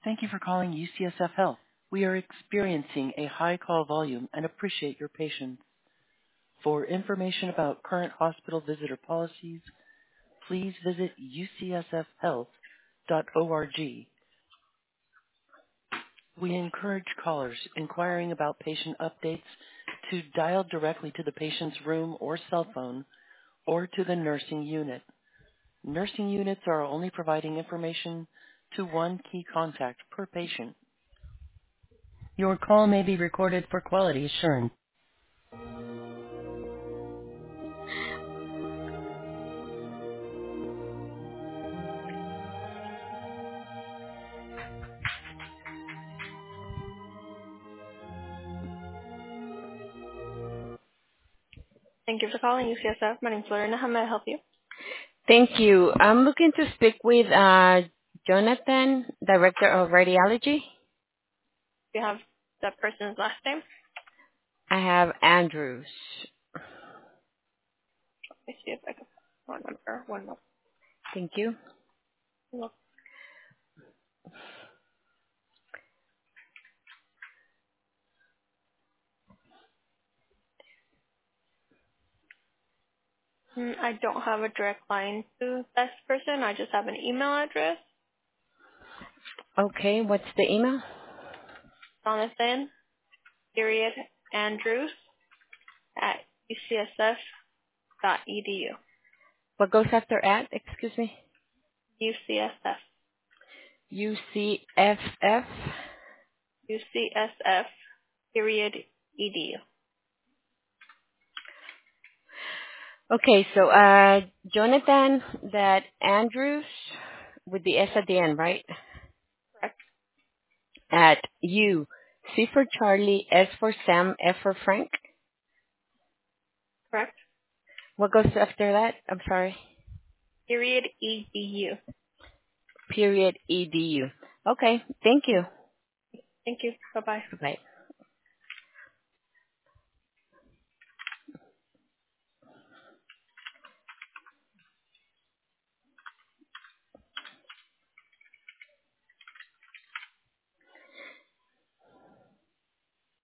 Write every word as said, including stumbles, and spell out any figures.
Thank you for calling U C S F Health. We are experiencing a high call volume and appreciate your patience. For information about current hospital visitor policies, please visit u c s f health dot org. We encourage callers inquiring about patient updates to dial directly to the patient's room or cell phone or to the nursing unit. Nursing units are only providing information to one key contact per patient. Your call may be recorded for quality assurance. Thank you for calling U C S F. My name is Lorena. How may I help you? Thank you. I'm looking to speak with uh, Jonathan, Director of Radiology. Do you have that person's last name? I have Andrews. Let me see if I can one number. One number. Thank you. Look. Hmm, I don't have a direct line to this person. I just have an email address. Okay, what's the email? Jonathan, period, Andrews at u c s f dot e d u. What goes after at? Excuse me. U C S F. U C F F. U C S F, period, E D U. Okay, so uh, Jonathan, that Andrews with the S at the end, right? Correct. At U. C for Charlie, S for Sam, F for Frank. Correct. What goes after that? I'm sorry. Period, E D U. Period E D U. Okay, thank you. Thank you. Bye-bye. Bye.